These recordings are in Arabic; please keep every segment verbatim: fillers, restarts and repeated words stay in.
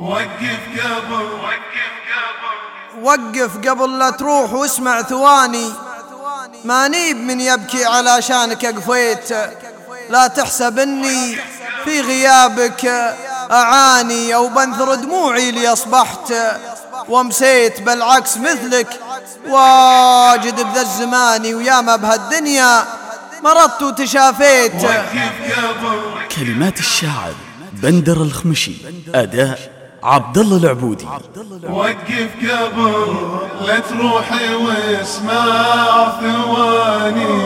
وقف قبل وقف قبل وقف قبل لا تروح واسمع ثواني، ما نيب من يبكي علشانك قفيت. لا تحسب اني في غيابك اعاني او بنثر دموعي لي اصبحت وامسيت، بالعكس مثلك واجد بذا الزمان وياما بهالدنيا مرضت وتشافيت. كلمات الشاعر بندر الخمشي، أداء عبد الله العبودي. وقف قبل لا تروحي واسمع ثواني،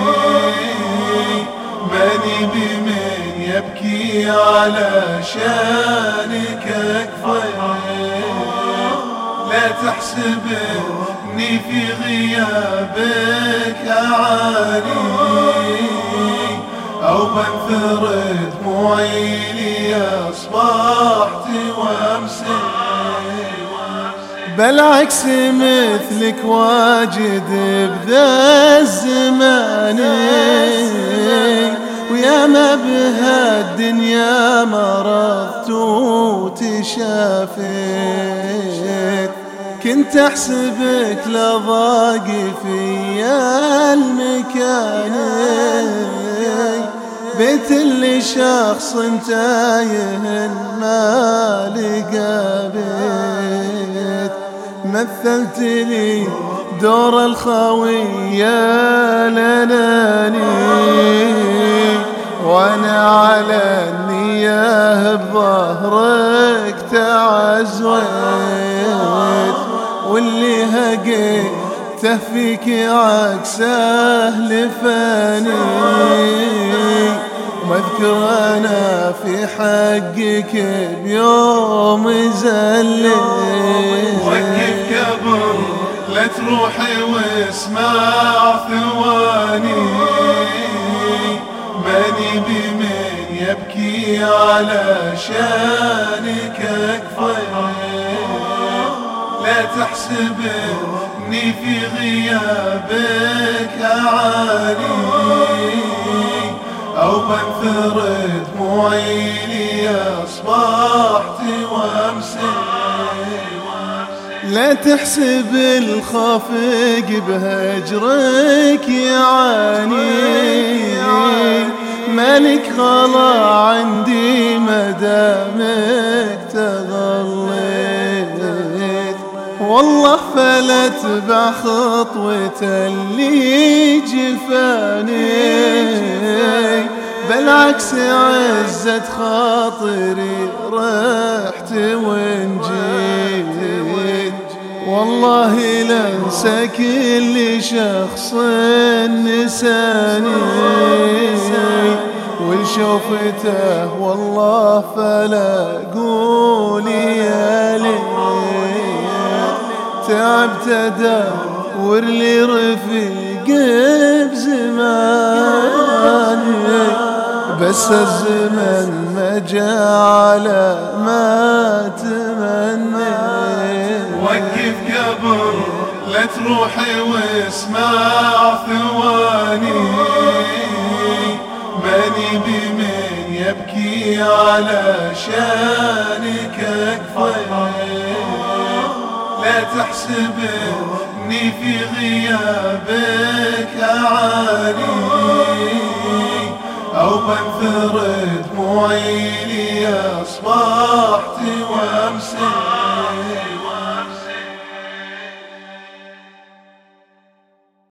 ماني بمن يبكي على شانك كفاية. لا تحسب اني في غيابك اعاني او بنثر دموعي لي اصبحت وامسيت. بالعكس مثلك واجد بذا الزمان، وياما بهالدنيا مرضت وتشافيت. كنت احسبك لضاق فيا المكان، بيت اللي شخص تايه ما لقى بيت. مثلت لي دور الخوية لناني، وانا على النياه بظهرك تعزويت. واللي هقيته فيك عكسه لفاني، واذكر انا في حقك بيوم زليت. وقف قبل لا تروحي واسمع ثواني، ماني بمن يبكي على شانك كفاية. لا تحسب اني في غيابك اعاني او بنثر دموعي لي اصبحت وامسيت. لا تحسب الخافق بهجرك يعاني، مالك غلا عندي مدامك تغليت. والله فلا تبع خطوة اللي جفاني، بالعكس عزت خاطري رحت ونجيت. والله لنسى كل شخص نساني، وشوفته والله فلا قولي يا ليت. تعبت ادور لي رفيق بزماني، بس الزمن ما جعل ما تمنيت. وقف قبل لا تروحي واسمع ثواني، ماني بمن يبكي على شانك كفاية. لا تحسب اني في غيابك اعاني او بنثر دموعي لي اصبحت وامسيت.